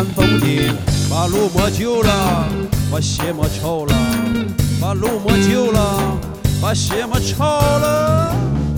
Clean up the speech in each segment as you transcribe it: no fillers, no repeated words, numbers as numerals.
看风景，把路摸旧了，把鞋摸臭了，把路摸旧了，把鞋摸臭了。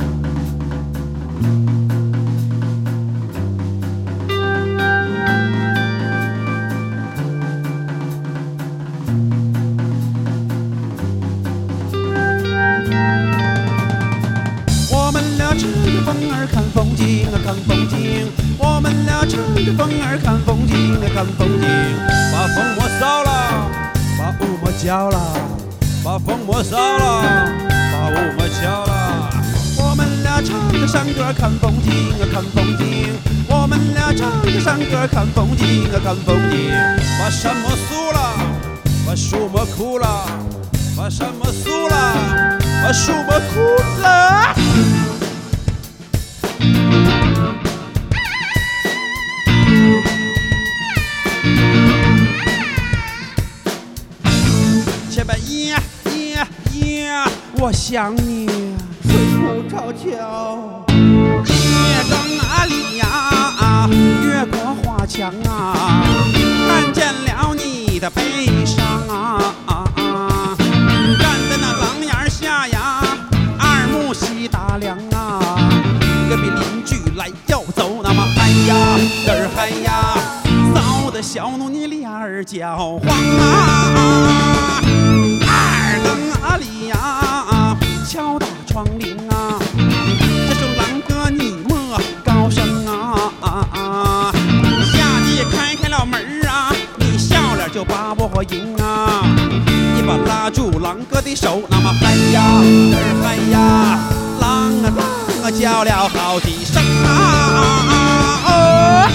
我们俩乘着风儿看风景啊，看风景。我们俩乘着风儿看风景啊，看风景。把风摸扫了，把雾摸焦了，把风摸扫了，把雾摸焦了。我们俩唱着山歌看风景啊，看风景。我们俩唱着山歌看风景啊，看风景。把山摸素了，把树摸枯了，把山摸素了，把树摸枯了。前边我想你， 四处找瞧， 夜更啊里呀，越过花墙啊，看见了你的悲伤啊，站在那廊檐下呀，二目细打量啊，隔壁邻居来要走，那么嗨呀嘚儿嗨呀，臊得小奴你脸儿焦黄啊，二更啊里呀，敲打窗棂啊，这首郎歌你莫高声啊，下地开了门啊，你笑脸就把我迎啊，你把拉住郎哥的手，那么嗨呀嘚儿嗨呀，郎啊郎啊叫了好几声啊，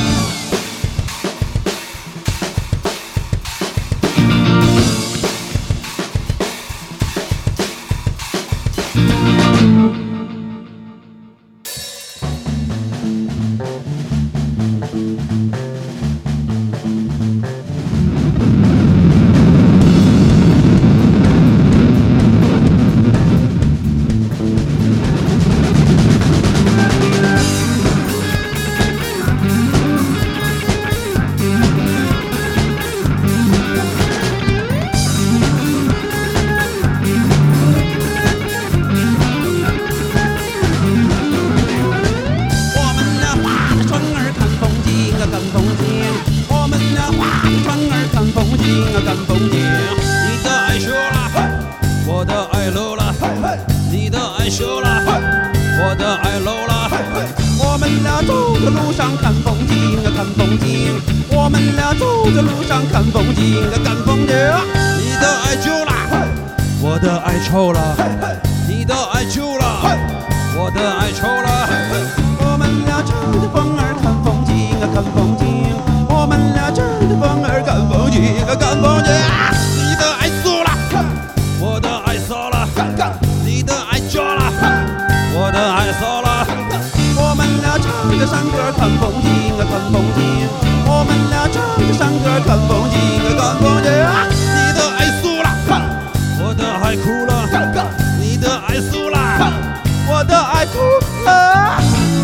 看风景，你的爱羞了，我的爱漏了，你的爱羞了，我的爱漏了。我们俩走在路上看风景啊，看风景。我们俩走在路上看风景啊，看风景。你的爱旧了，我的爱臭了，你的爱旧了，我的爱臭了。我们俩乘着风儿看风景啊，看风景。我们俩乘着风儿看风景啊，看风景。你的爱素了，我的爱骚了，你的爱旧了，我的爱骚了。我们俩唱着山歌看风景啊，看风景。我们俩唱着山歌看风景啊，看风景。你的爱素了，我的爱哭了，你的爱素了，我的爱哭了。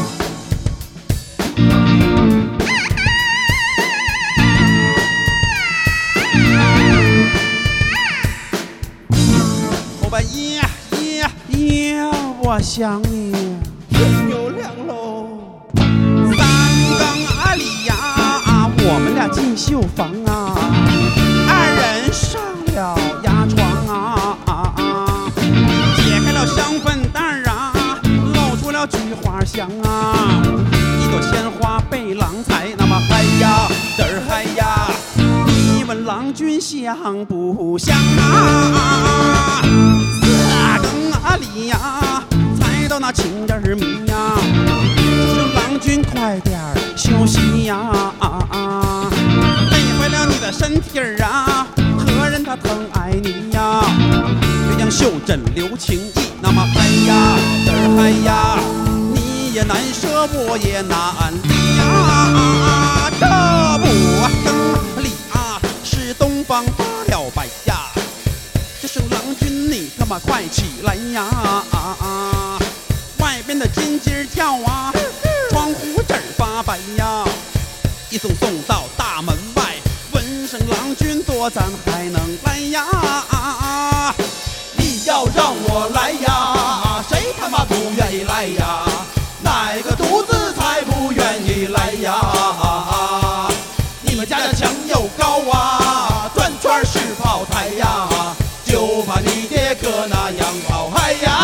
我想你， 天有亮喽。 三更啊里呀，我们俩进绣房啊，二人上了牙床啊，解开了香粉袋啊，露出了菊花香啊，一朵鲜花被郎采，那么嗨呀嘚儿嗨呀，你问郎君香不香啊？四更啊里呀，猜到那情人迷呀，就说郎君快点休息呀，累坏了你的身体儿啊，何人他疼爱你呀？鸳鸯袖枕留情意，那么嗨呀嘚儿嗨呀，你也难舍我也难离呀，这不更里啊是东方发了白呀，这声郎君你他妈快起来呀，外边的金鸡跳啊，窗户纸发白呀，一送到大门外， 郎君多，咱还能来呀？ 你要让我来呀，谁他妈不愿意来呀？哪个犊子才不愿意来呀？你们家的墙又高啊，转圈是炮台呀，就怕你爹哥那样跑嗨呀！